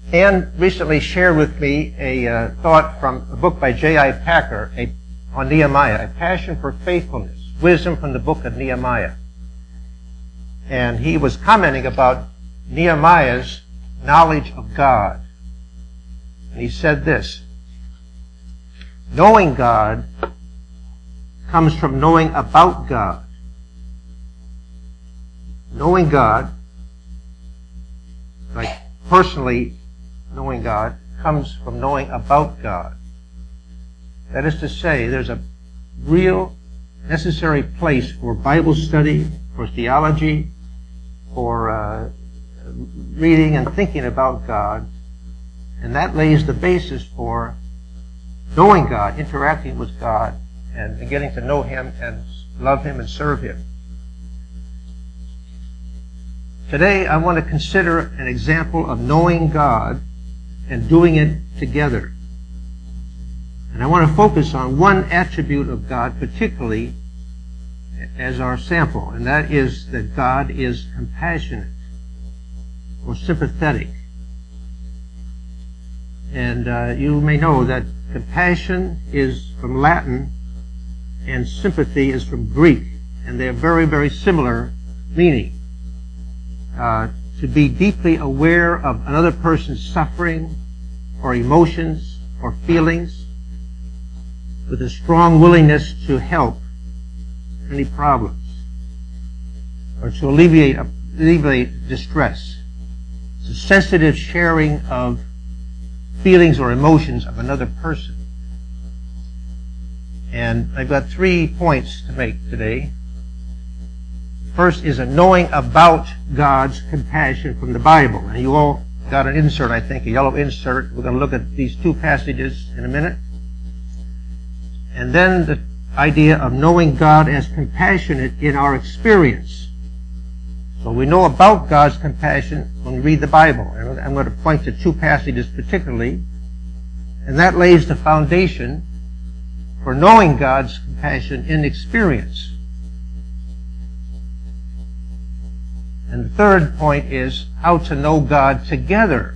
Ann recently shared with me a thought from a book by J.I. Packer on Nehemiah, A Passion for Faithfulness, Wisdom from the Book of Nehemiah. And he was commenting about Nehemiah's knowledge of God. And he said this: knowing God comes from knowing about God. Knowing God, like personally knowing God, comes from knowing about God. That is to say, there's a real necessary place for Bible study, for theology, for reading and thinking about God, and that lays the basis for knowing God, interacting with God, and getting to know Him and love Him and serve Him. Today I want to consider an example of knowing God and doing it together. And I want to focus on one attribute of God particularly as our sample, and that is that God is compassionate or sympathetic. And you may know that compassion is from Latin and sympathy is from Greek, and they are very, very similar meaning. To be deeply aware of another person's suffering or emotions or feelings with a strong willingness to help any problems or to alleviate distress. It's a sensitive sharing of feelings or emotions of another person. And I've got 3 points to make today. First is a knowing about God's compassion from the Bible. And you all got an insert, I think, a yellow insert. We're going to look at these 2 passages in a minute. And then the idea of knowing God as compassionate in our experience. So we know about God's compassion when we read the Bible. And I'm going to point to 2 passages particularly. And that lays the foundation for knowing God's compassion in experience. And the third point is how to know God together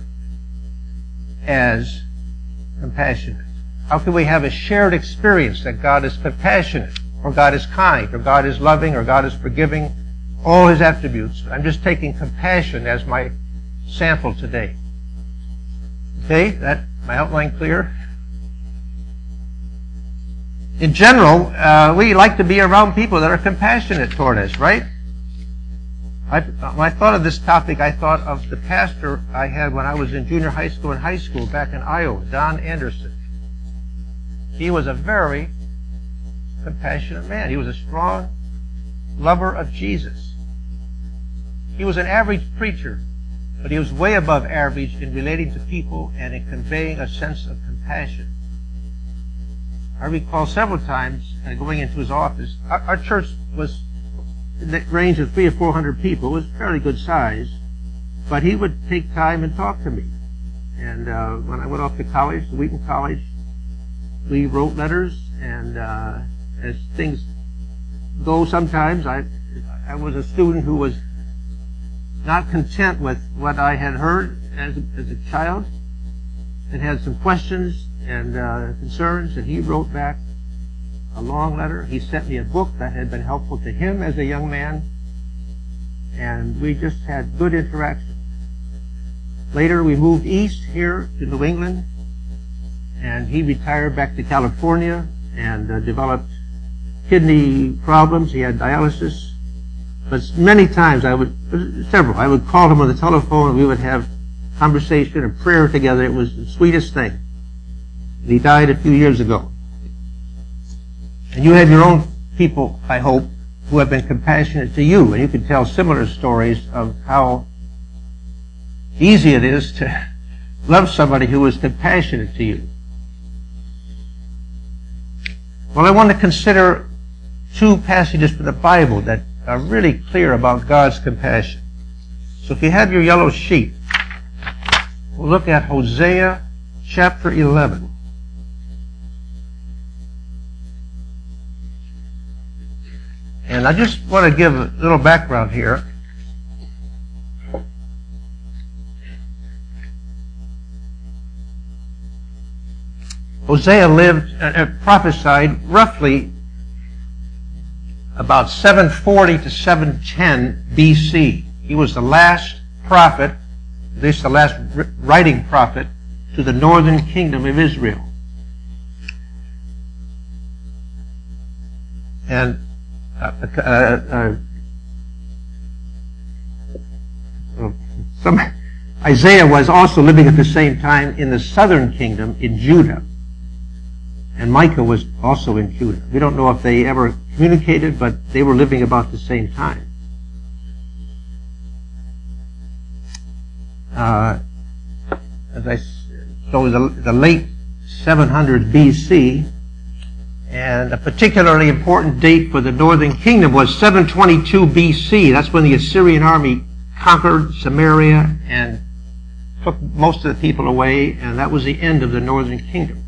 as compassionate. How can we have a shared experience that God is compassionate, or God is kind, or God is loving, or God is forgiving, all His attributes. I'm just taking compassion as my sample today. Okay, that my outline clear? In general, we like to be around people that are compassionate toward us, right? When I thought of this topic, I thought of the pastor I had when I was in junior high school and high school back in Iowa, Don Anderson. He was a very compassionate man. He was a strong lover of Jesus. He was an average preacher, but he was way above average in relating to people and in conveying a sense of compassion. I recall several times going into his office. Our church was in the range of 300 or 400 people. It was fairly good size, but he would take time and talk to me. And when I went off to college, Wheaton College, we wrote letters, and as things go sometimes, I was a student who was not content with what I had heard as a child and had some questions and concerns, and he wrote back a long letter. He sent me a book that had been helpful to him as a young man, and we just had good interaction. Later, we moved east here to New England, and he retired back to California and developed kidney problems. He had dialysis. But many times I would call him on the telephone, and we would have conversation and prayer together. It was the sweetest thing. And he died a few years ago. And you have your own people, I hope, who have been compassionate to you, and you can tell similar stories of how easy it is to love somebody who is compassionate to you. Well, I want to consider 2 passages from the Bible that are really clear about God's compassion. So if you have your yellow sheet, we'll look at Hosea chapter 11. And I just want to give a little background here. Hosea lived, prophesied roughly about 740 to 710 BC. He was the last prophet, at least the last writing prophet, to the northern kingdom of Israel. And Isaiah was also living at the same time in the southern kingdom in Judah. And Micah was also in Judah. We don't know if they ever communicated, but they were living about the same time. So the late 700 BC, and a particularly important date for the northern kingdom was 722 BC. That's when the Assyrian army conquered Samaria and took most of the people away, and that was the end of the northern kingdom.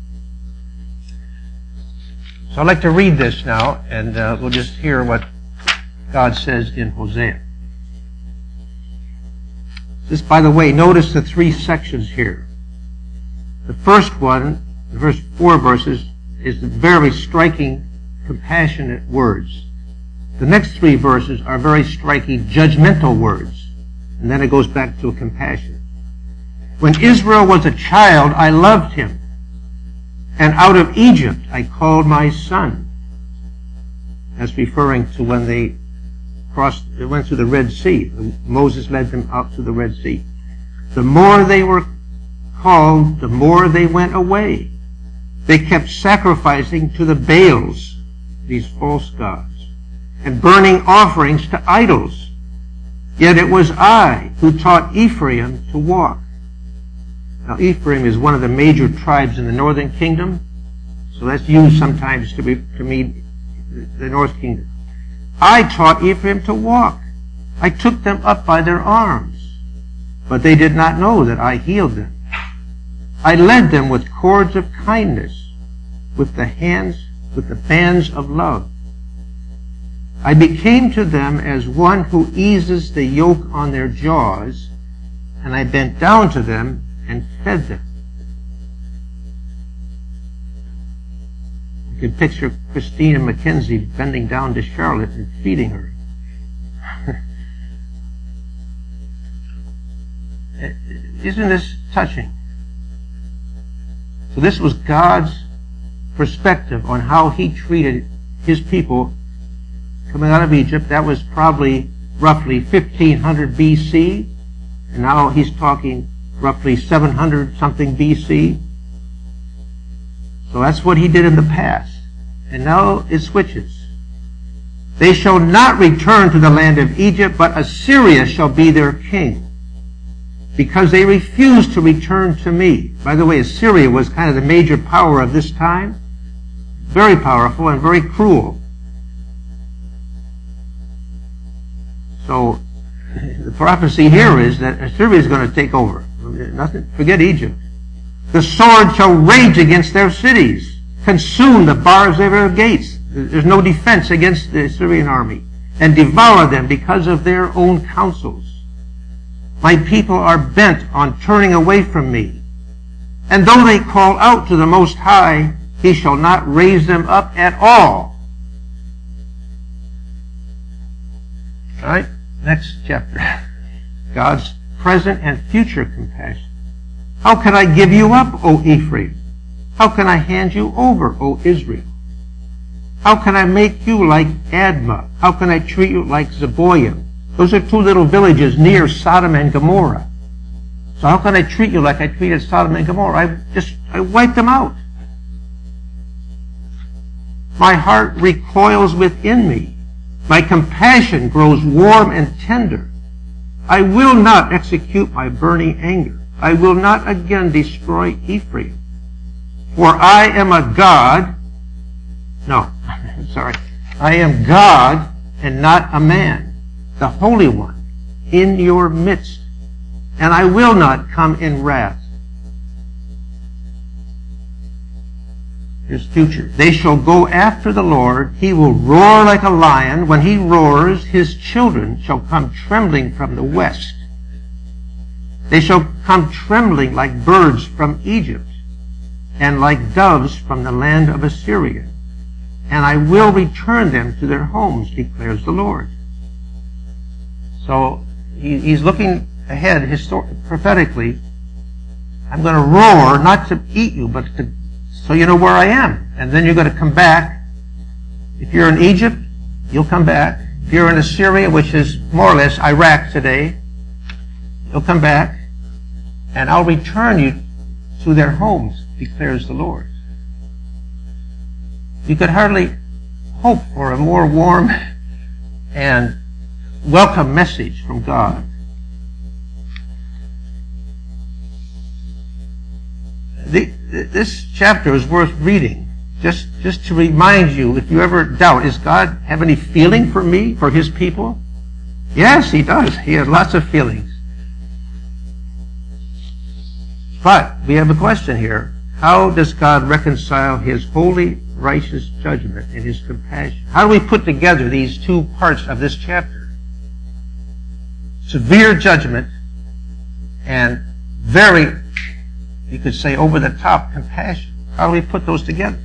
So I'd like to read this now, and we'll just hear what God says in Hosea. This, by the way, notice the three sections here. The first one, the first 4 verses, is very striking, compassionate words. The next 3 verses are very striking, judgmental words. And then it goes back to compassion. When Israel was a child, I loved him. And out of Egypt I called my son. That's referring to when they went through the Red Sea. Moses led them out to the Red Sea. The more they were called, the more they went away. They kept sacrificing to the Baals, these false gods, and burning offerings to idols. Yet it was I who taught Ephraim to walk. Now, Ephraim is one of the major tribes in the northern kingdom, so that's used sometimes to mean the north kingdom. I taught Ephraim to walk. I took them up by their arms, but they did not know that I healed them. I led them with cords of kindness, with the bands of love. I became to them as one who eases the yoke on their jaws, and I bent down to them and fed them. You can picture Christina McKenzie bending down to Charlotte and feeding her. Isn't this touching? So this was God's perspective on how he treated his people coming out of Egypt. That was probably roughly 1500 BC, and now he's talking roughly 700 something BC. So that's what he did in the past. And now it switches. They shall not return to the land of Egypt, but Assyria shall be their king, because they refused to return to me. By the way, Assyria was kind of the major power of this time. Very powerful and very cruel. So the prophecy here is that Assyria is going to take over. Nothing. Forget Egypt. The sword shall rage against their cities, consume the bars of their gates. There's no defense against the Assyrian army, and devour them because of their own counsels. My people are bent on turning away from me, and though they call out to the Most High, he shall not raise them up at all. All right, next chapter. God's present and future compassion. How can I give you up, O Ephraim? How can I hand you over, O Israel? How can I make you like Admah? How can I treat you like Zeboim? Those are 2 little villages near Sodom and Gomorrah. So how can I treat you like I treated Sodom and Gomorrah? I wiped them out. My heart recoils within me. My compassion grows warm and tender. I will not execute my burning anger. I will not again destroy Ephraim. For I am a God. No, sorry. I am God and not a man, the Holy One, in your midst. And I will not come in wrath. Here's future. They shall go after the Lord. He will roar like a lion. When he roars, his children shall come trembling from the west. They shall come trembling like birds from Egypt. and like doves from the land of Assyria. And I will return them to their homes, declares the Lord. So he's looking ahead prophetically. I'm going to roar, not to eat you, but so you know where I am. And then you're going to come back. If you're in Egypt, you'll come back. If you're in Assyria, which is more or less Iraq today, you'll come back. And I'll return you to their homes, declares the Lord. You could hardly hope for a more warm and welcome message from God. This chapter is worth reading, just to remind you, if you ever doubt, does God have any feeling for me, for His people? Yes, He does. He has lots of feelings. But we have a question here. How does God reconcile His holy, righteous judgment and His compassion? How do we put together these two parts of this chapter? Severe judgment and very, you could say, over-the-top compassion. How do we put those together?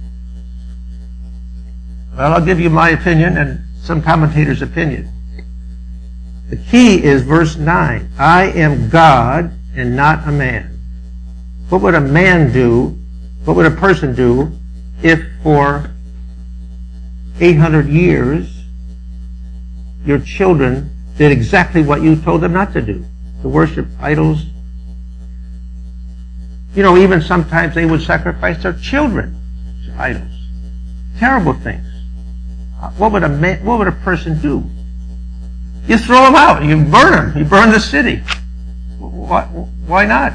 Well, I'll give you my opinion and some commentators' opinion. The key is verse 9. I am God and not a man. What would a man do? What would a person do if for 800 years your children did exactly what you told them not to do? To worship idols. You know, even sometimes they would sacrifice their children to idols. Terrible things. What would a person do? You throw them out. You burn them. You burn the city. Why not?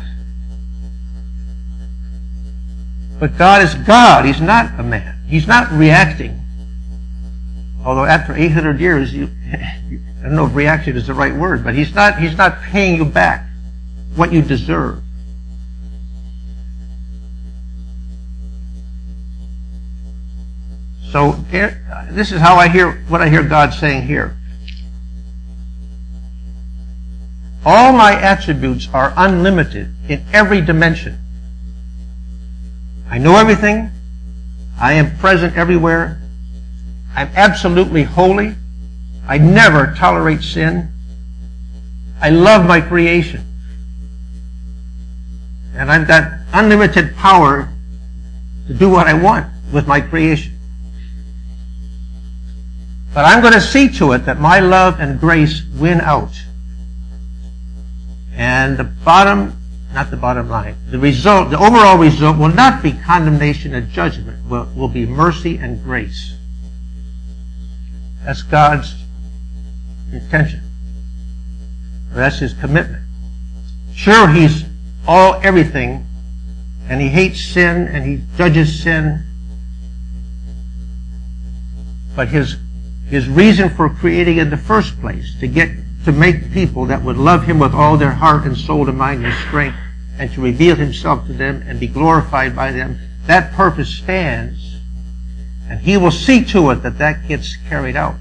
But God is God. He's not a man. He's not reacting. Although after 800 years, I don't know if reaction is the right word, but He's not paying you back what you deserve. So this is how what I hear God saying here. All my attributes are unlimited in every dimension. I know everything. I am present everywhere. I'm absolutely holy. I never tolerate sin. I love my creation. And I've got unlimited power to do what I want with my creation. But I'm going to see to it that my love and grace win out. And the overall result will not be condemnation and judgment, will be mercy and grace. That's God's intention. That's His commitment. Sure, He's everything, and He hates sin, and He judges sin, but His reason for creating in the first place, to make people that would love Him with all their heart and soul and mind and strength, and to reveal Himself to them and be glorified by them, that purpose stands, and He will see to it that gets carried out.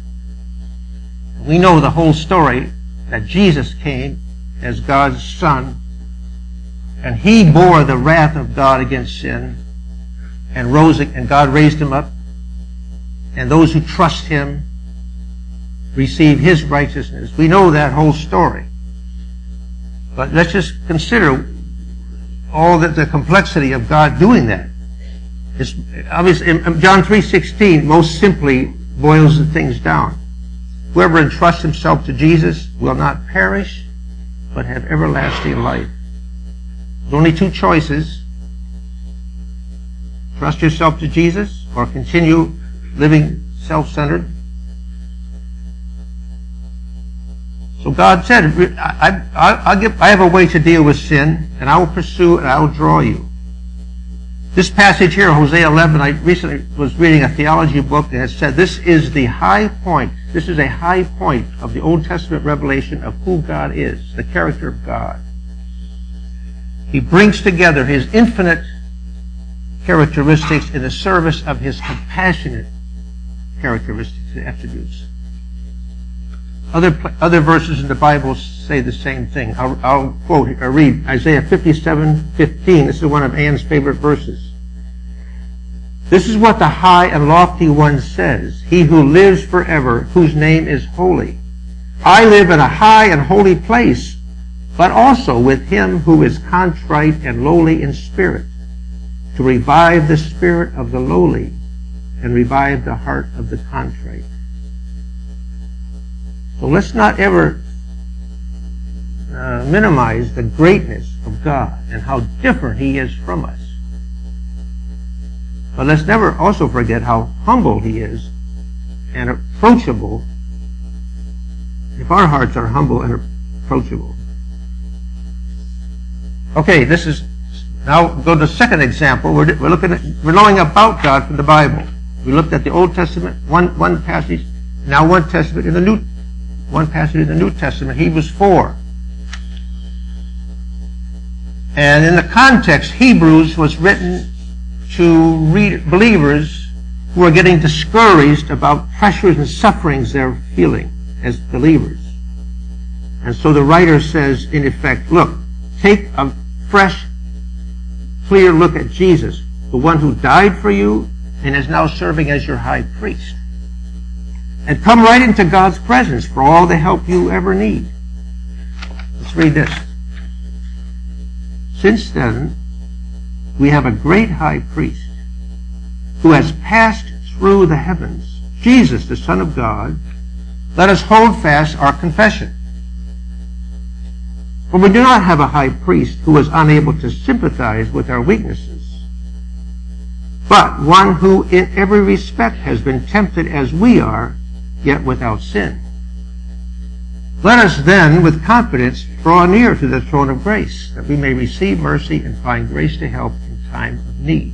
We know the whole story, that Jesus came as God's Son, and He bore the wrath of God against sin, and God raised Him up, and those who trust Him receive His righteousness. We know that whole story. But let's just consider all the complexity of God doing that. It's obviously, John 3:16 most simply boils the things down. Whoever entrusts himself to Jesus will not perish, but have everlasting life. There's only two choices. Trust yourself to Jesus, or continue living self-centered. So God said, I have a way to deal with sin, and I will pursue and I will draw you. This passage here, Hosea 11, I recently was reading a theology book that said this is the high point. This is a high point of the Old Testament revelation of who God is, the character of God. He brings together His infinite characteristics in the service of His compassionate characteristics and attributes. Other verses in the Bible say the same thing. I'll quote or read Isaiah 57:15. This is one of Ann's favorite verses. This is what the high and lofty one says, he who lives forever, whose name is holy. I live in a high and holy place, but also with him who is contrite and lowly in spirit, to revive the spirit of the lowly and revive the heart of the contrite. So let's not ever minimize the greatness of God and how different he is from us. But let's never also forget how humble he is and approachable if our hearts are humble and approachable. Okay, this is now go to the second example. We're knowing about God from the Bible. We looked at the Old Testament, one passage, now one passage in the New Testament, Hebrews 4. And in the context, Hebrews was written to believers who are getting discouraged about pressures and sufferings they're feeling as believers. And so the writer says, in effect, look, take a fresh, clear look at Jesus, the one who died for you and is now serving as your high priest. And come right into God's presence for all the help you ever need. Let's read this. Since then, we have a great high priest who has passed through the heavens, Jesus, the Son of God. Let us hold fast our confession. For we do not have a high priest who is unable to sympathize with our weaknesses, but one who in every respect has been tempted as we are, yet without sin. Let us then, with confidence, draw near to the throne of grace, that we may receive mercy and find grace to help in time of need.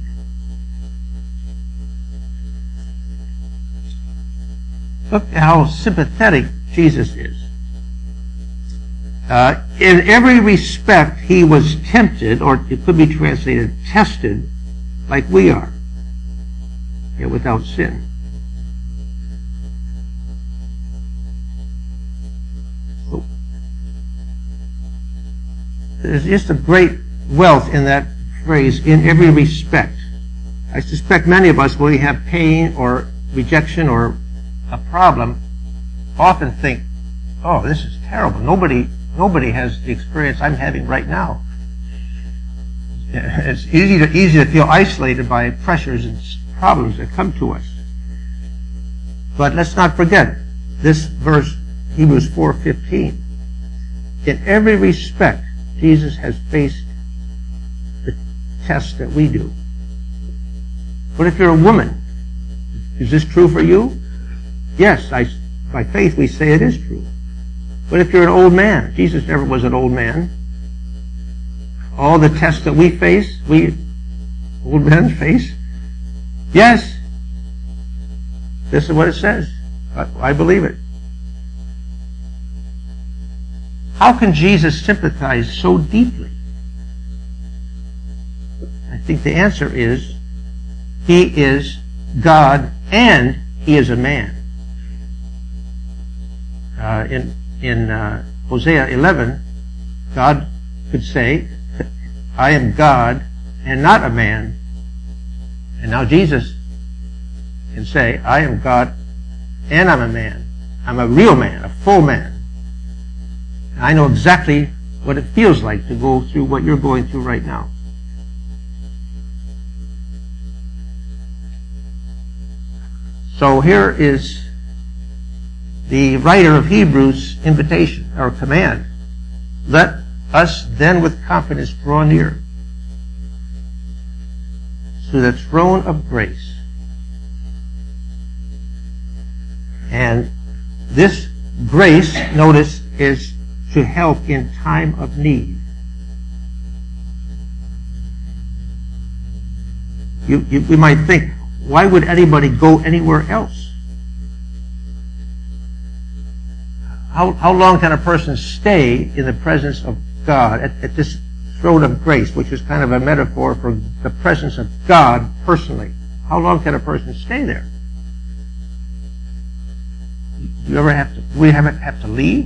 Look at how sympathetic Jesus is. In every respect, he was tempted, or it could be translated tested, like we are, yet without sin. So, there's just a great wealth in that phrase, in every respect. I suspect many of us, when we have pain or rejection or a problem, often think, oh, this is terrible. Nobody has the experience I'm having right now. It's easy to feel isolated by pressures and problems that come to us. But let's not forget this verse, Hebrews 4:15. In every respect, Jesus has faced the test that we do. But if you're a woman, is this true for you? Yes, by faith we say it is true. But if you're an old man, Jesus never was an old man. All the tests that we face, we old men face. Yes, this is what it says. I believe it. How can Jesus sympathize so deeply? I think the answer is, he is God and he is a man. In Hosea 11, God could say, I am God and not a man. And now Jesus can say, I am God and I'm a man. I'm a real man, a full man. And I know exactly what it feels like to go through what you're going through right now. So here is the writer of Hebrews' invitation, or command. Let us then with confidence draw near to the throne of grace. And this grace, notice, is to help in time of need. We might think, why would anybody go anywhere else? How long can a person stay in the presence of God at this throne of grace, which is kind of a metaphor for the presence of God personally? How long can a person stay there? Do we ever have to leave?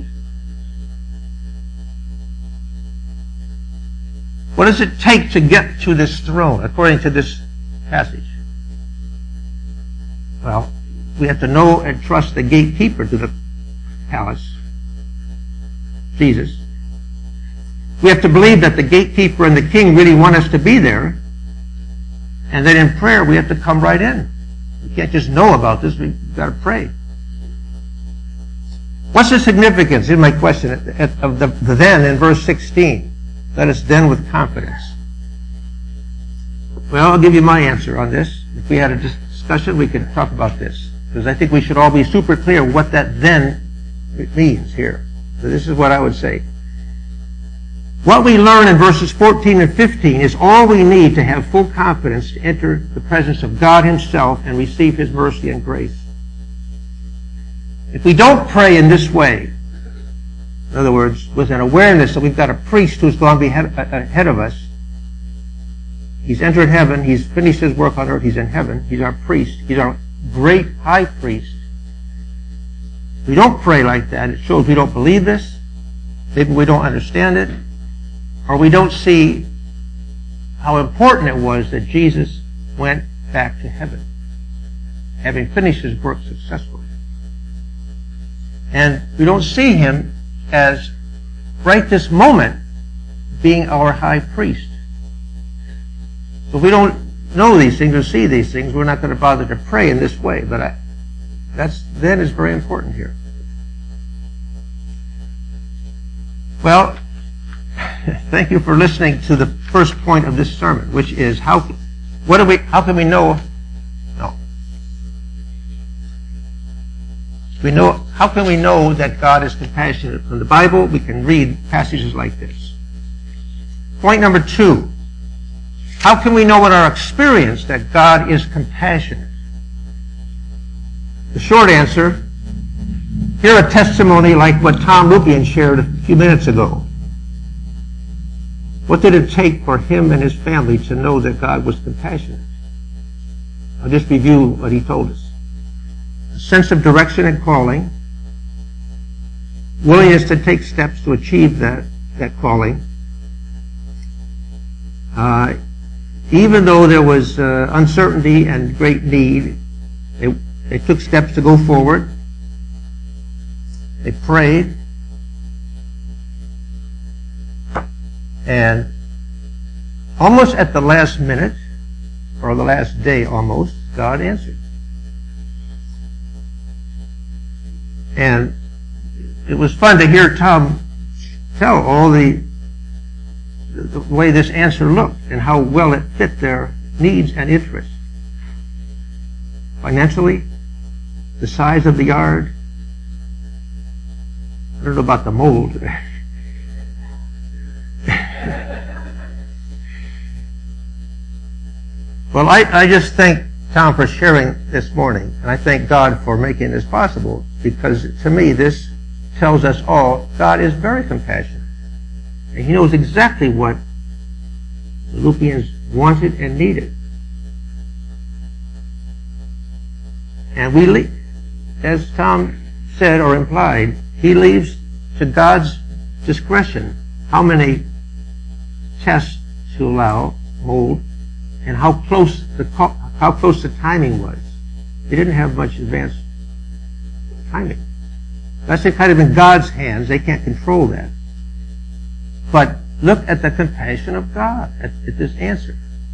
What does it take to get to this throne, according to this passage? Well, we have to know and trust the gatekeeper to the palace, Jesus. We have to believe that the gatekeeper and the king really want us to be there. And then in prayer, we have to come right in. We can't just know about this. We've got to pray. What's the significance, here's my question, of the then in verse 16? Let us then with confidence. Well, I'll give you my answer on this. If we had a discussion, we could talk about this. Because I think we should all be super clear what that then means here. So this is what I would say. What we learn in verses 14 and 15 is all we need to have full confidence to enter the presence of God Himself and receive His mercy and grace. If we don't pray in this way, in other words, with an awareness that we've got a priest who's gone ahead of us, He's entered heaven, He's finished His work on earth, He's in heaven, He's our priest, He's our great high priest. If we don't pray like that, it shows we don't believe this, maybe we don't understand it, or we don't see how important it was that Jesus went back to heaven, having finished His work successfully. And we don't see Him as, right this moment, being our high priest. So if we don't know these things or see these things, we're not going to bother to pray in this way. But that is very important here. Well, thank you for listening to the first point of this sermon, which is how can we know? How can we know that God is compassionate? From the Bible, we can read passages like this. Point number 2. How can we know in our experience that God is compassionate? The short answer, hear a testimony like what Tom Lupian shared a few minutes ago. What did it take for him and his family to know that God was compassionate? I'll just review what he told us. A sense of direction and calling, willingness to take steps to achieve that calling. Even though there was uncertainty and great need, they took steps to go forward. They prayed. And almost at the last minute, or the last day almost, God answered. And it was fun to hear Tom tell all the way this answer looked and how well it fit their needs and interests. Financially, the size of the yard. I don't know about the mold. Well, I just thank Tom for sharing this morning, and I thank God for making this possible, because to me this tells us all God is very compassionate. And He knows exactly what the Lupians wanted and needed. And as Tom said or implied, He leaves to God's discretion how many tests to allow, mold, and how close the timing was. They didn't have much advanced timing. That's kind of in God's hands. They can't control that. But look at the compassion of God at this answer.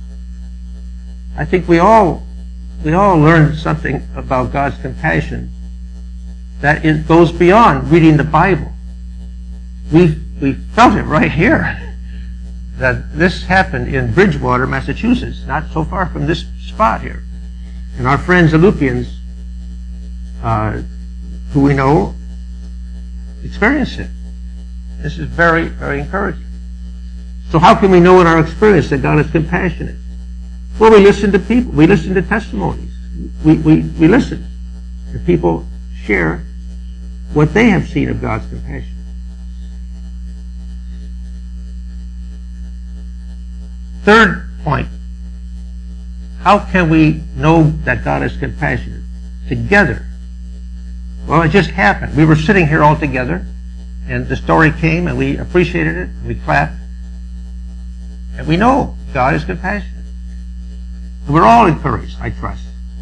I think we all learned something about God's compassion that it goes beyond reading the Bible. We felt it right here. That this happened in Bridgewater, Massachusetts, not so far from this spot here. And our friends, the Lupians, who we know, experienced it. This is very, very encouraging. So how can we know in our experience that God is compassionate? Well, we listen to people. We listen to testimonies. We listen. And people share what they have seen of God's compassion. Third point, how can we know that God is compassionate? Together, Well, it just happened. We were sitting here all together, and the story came, and we appreciated it, and we clapped. And we know God is compassionate. And we're all encouraged, I trust.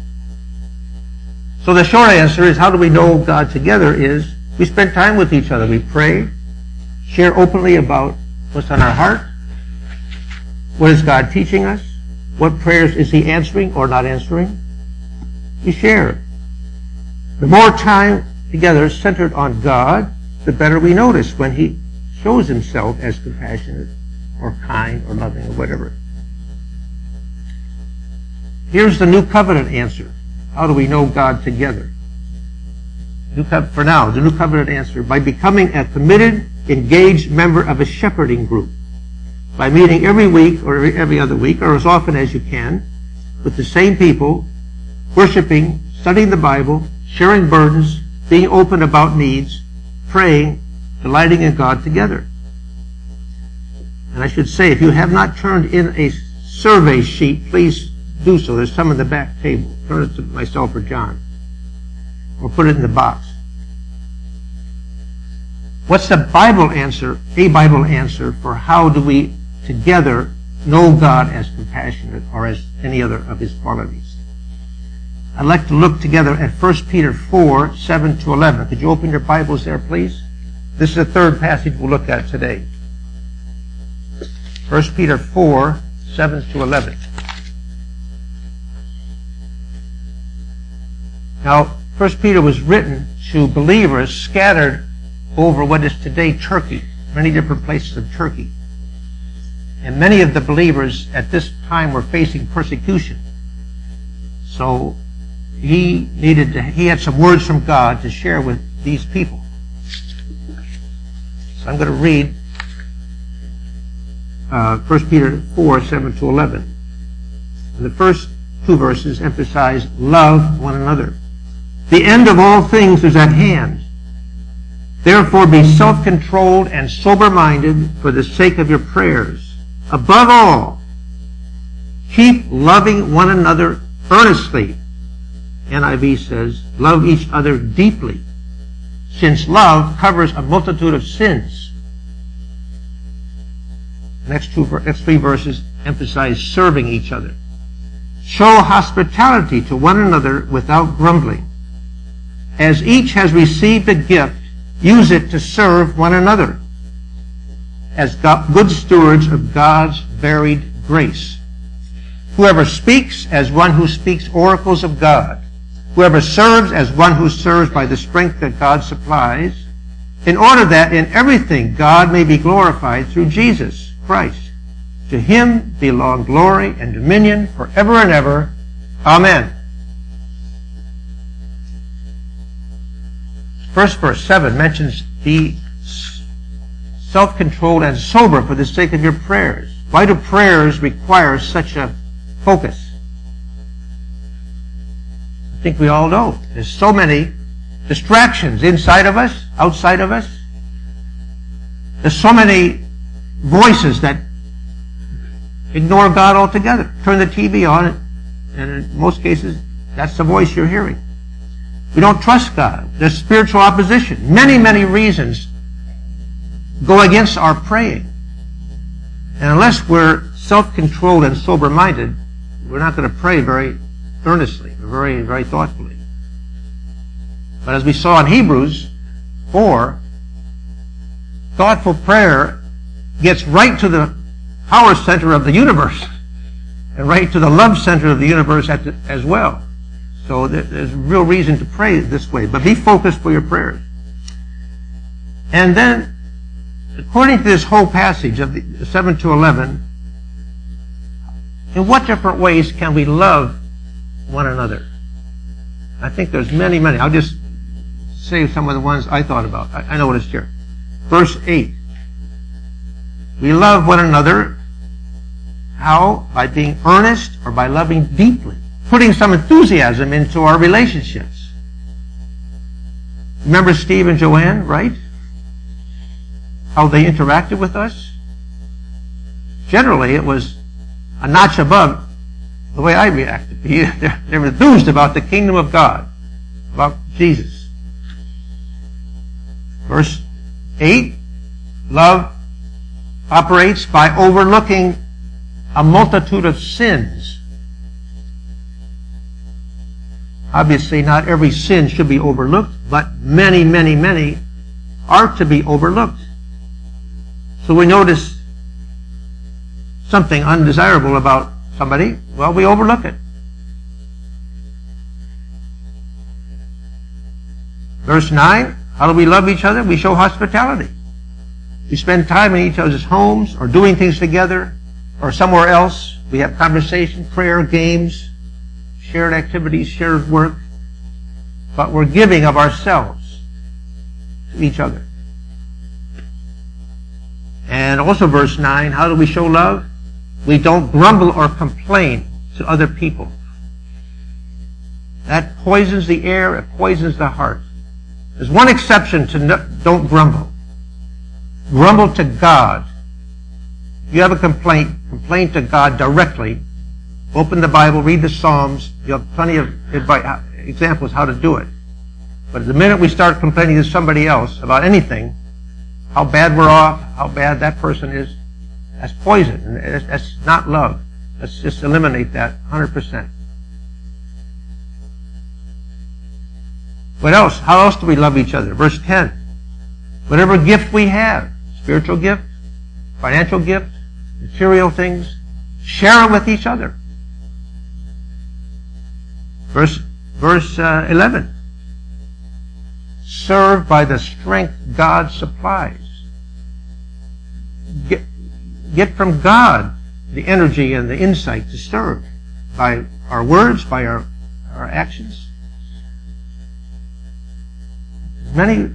So the short answer is, how do we know God together is, we spend time with each other. We pray, share openly about what's on our heart. What is God teaching us? What prayers is He answering or not answering? We share. The more time together centered on God, the better we notice when He shows Himself as compassionate or kind or loving or whatever. Here's the New Covenant answer. How do we know God together? For now, the New Covenant answer, by becoming a committed, engaged member of a shepherding group. By meeting every week or every other week, or as often as you can, with the same people, worshiping, studying the Bible, sharing burdens, being open about needs, praying, delighting in God together. And I should say, if you have not turned in a survey sheet, please do so. There's some in the back table. Turn it to myself or John. Or put it in the box. What's the Bible answer, a Bible answer for how do we together know God as compassionate or as any other of His qualities? I'd like to look together at 1 Peter 4, 7 to 11. Could you open your Bibles there, please? This is the third passage we'll look at today. 1 Peter 4, 7 to 11. Now, 1 Peter was written to believers scattered over what is today Turkey, many different places of Turkey. And many of the believers at this time were facing persecution. So he had some words from God to share with these people. So I'm going to read 1 Peter 4, 7 to 11. And the first two verses emphasize love one another. The end of all things is at hand. Therefore be self-controlled and sober-minded for the sake of your prayers. Above all, keep loving one another earnestly. NIV says, love each other deeply, since love covers a multitude of sins. Next three verses emphasize serving each other. Show hospitality to one another without grumbling. As each has received a gift, use it to serve one another as good stewards of God's varied grace. Whoever speaks, as one who speaks oracles of God. Whoever serves, as one who serves by the strength that God supplies, in order that in everything God may be glorified through Jesus Christ. To Him belong glory and dominion forever and ever. Amen. First verse 7 mentions be self-controlled and sober for the sake of your prayers. Why do prayers require such a focus? I think we all know. There's so many distractions inside of us, outside of us. There's so many voices that ignore God altogether. Turn the TV on, and in most cases, that's the voice you're hearing. We don't trust God. There's spiritual opposition. Many, many reasons go against our praying. And unless we're self-controlled and sober-minded, we're not going to pray very earnestly, very, very thoughtfully. But as we saw in Hebrews 4, thoughtful prayer gets right to the power center of the universe and right to the love center of the universe as well. So there's real reason to pray this way. But be focused for your prayers. And then, according to this whole passage of the 7 to 11, in what different ways can we love one another? I think there's many, many. I'll just say some of the ones I thought about. I know what it's here. Verse 8. We love one another. How? By being earnest or by loving deeply. Putting some enthusiasm into our relationships. Remember Steve and Joanne, right? How they interacted with us? Generally, it was a notch above the way I reacted. They're enthused about the kingdom of God, about Jesus. Verse 8, love operates by overlooking a multitude of sins. Obviously, not every sin should be overlooked, but many, many, many are to be overlooked. So we notice something undesirable about somebody, well, we overlook it. Verse 9, how do we love each other? We show hospitality. We spend time in each other's homes or doing things together or somewhere else. We have conversation, prayer, games, shared activities, shared work. But we're giving of ourselves to each other. And also verse 9, how do we show love? We don't grumble or complain to other people. That poisons the air, it poisons the heart. There's one exception to don't grumble. Grumble to God. If you have a complaint, complain to God directly. Open the Bible, read the Psalms. You have plenty of examples how to do it. But the minute we start complaining to somebody else about anything, how bad we're off, how bad that person is, that's poison. And that's not love. Let's just eliminate that 100%. What else? How else do we love each other? Verse 10. Whatever gift we have, spiritual gift, financial gift, material things, share it with each other. Verse 11. Serve by the strength God supplies. Get from God the energy and the insight to serve by our words, by our actions. Many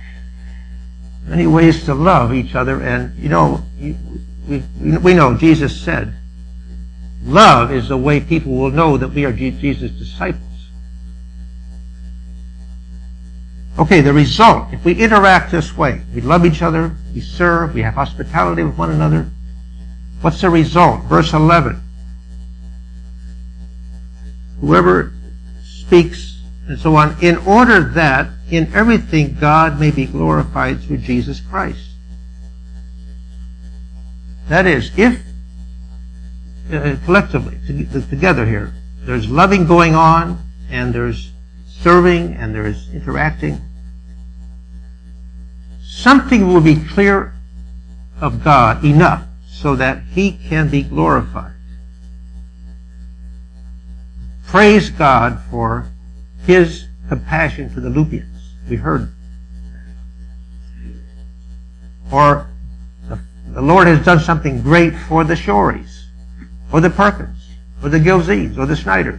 ways to love each other, and we know Jesus said, love is the way people will know that we are Jesus' disciples. Okay, the result, if we interact this way, we love each other, we serve, we have hospitality with one another, what's the result? Verse 11. Whoever speaks, and so on, in order that in everything God may be glorified through Jesus Christ. That is, if collectively, together here, there's loving going on, and there's serving, and there's interacting, something will be clear of God enough so that He can be glorified. Praise God for His compassion to the Lupians. We heard. Or the Lord has done something great for the Shoreys, or the Perkins, or the Gilzees, or the Snyders.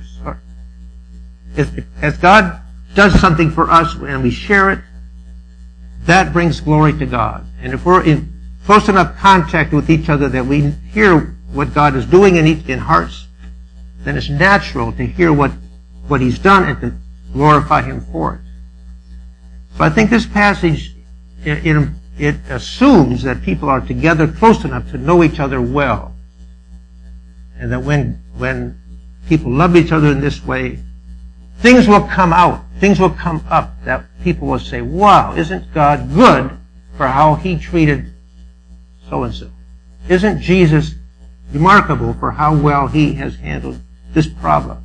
As God does something for us and we share it, that brings glory to God. And if we're in close enough contact with each other that we hear what God is doing in hearts, then it's natural to hear what He's done and to glorify Him for it. So I think this passage, it assumes that people are together close enough to know each other well. And that when people love each other in this way, things will come out, things will come up that people will say, wow, isn't God good for how He treated so-and-so? Isn't Jesus remarkable for how well He has handled this problem?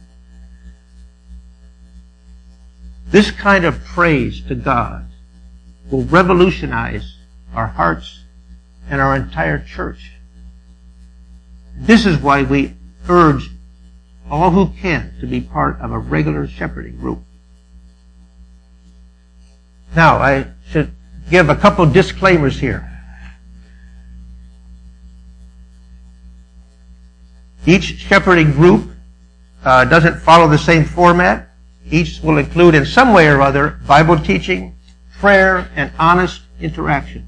This kind of praise to God will revolutionize our hearts and our entire church. This is why we urge all who can to be part of a regular shepherding group. Now, I should give a couple of disclaimers here. Each shepherding group doesn't follow the same format. Each will include in some way or other Bible teaching, prayer, and honest interaction.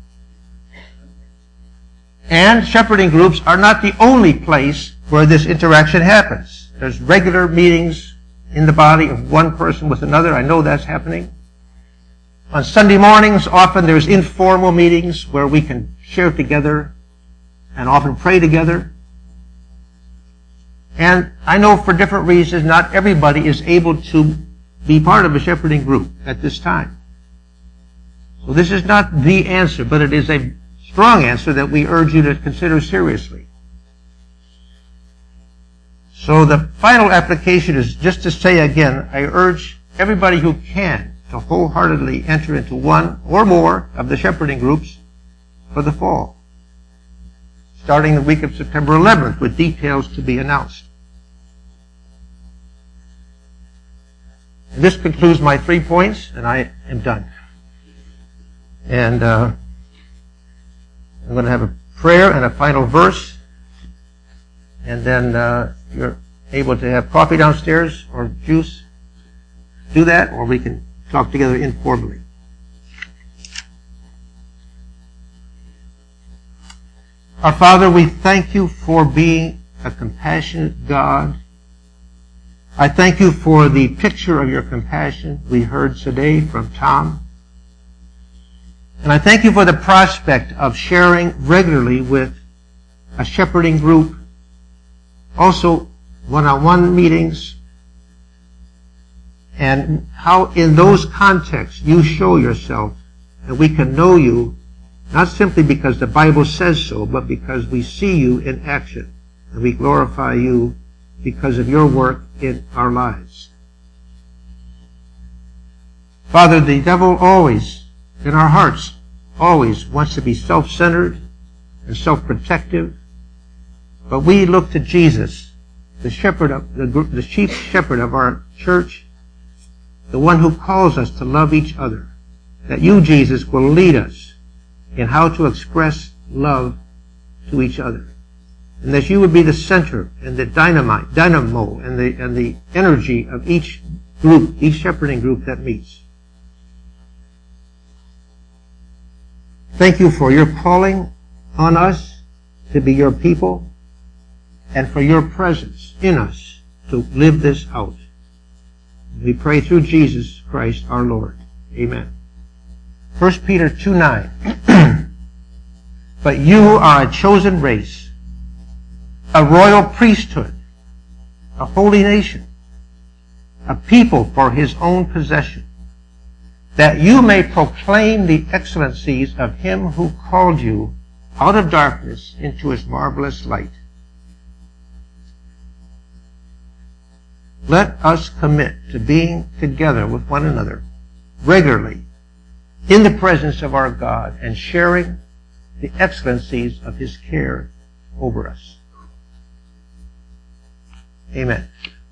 And shepherding groups are not the only place where this interaction happens. There's regular meetings in the body of one person with another. I know that's happening. On Sunday mornings, often there's informal meetings where we can share together and often pray together. And I know for different reasons, not everybody is able to be part of a shepherding group at this time. So this is not the answer, but it is a strong answer that we urge you to consider seriously. So the final application is just to say again, I urge everybody who can to wholeheartedly enter into one or more of the shepherding groups for the fall, starting the week of September 11th, with details to be announced. And this concludes my 3 points, and I am done. And I'm going to have a prayer and a final verse, and then you're able to have coffee downstairs or juice. Do that, or we can talk together informally. Our Father, we thank you for being a compassionate God. I thank you for the picture of your compassion we heard today from Tom. And I thank you for the prospect of sharing regularly with a shepherding group, also one-on-one meetings, and how in those contexts you show yourself, and we can know you, not simply because the Bible says so, but because we see you in action, and we glorify you because of your work in our lives. Father, the devil always, in our hearts, always wants to be self-centered and self-protective, but we look to Jesus, the shepherd of the chief shepherd of our church, the one who calls us to love each other, that you, Jesus, will lead us in how to express love to each other, and that you would be the center and the dynamo and the energy of each group, each shepherding group that meets. Thank you for your calling on us to be your people, and for your presence in us to live this out. We pray through Jesus Christ our Lord. Amen. 1 Peter 2:9. But you are a chosen race, a royal priesthood, a holy nation, a people for his own possession, that you may proclaim the excellencies of him who called you out of darkness into his marvelous light. Let us commit to being together with one another regularly in the presence of our God and sharing the excellencies of his care over us. Amen.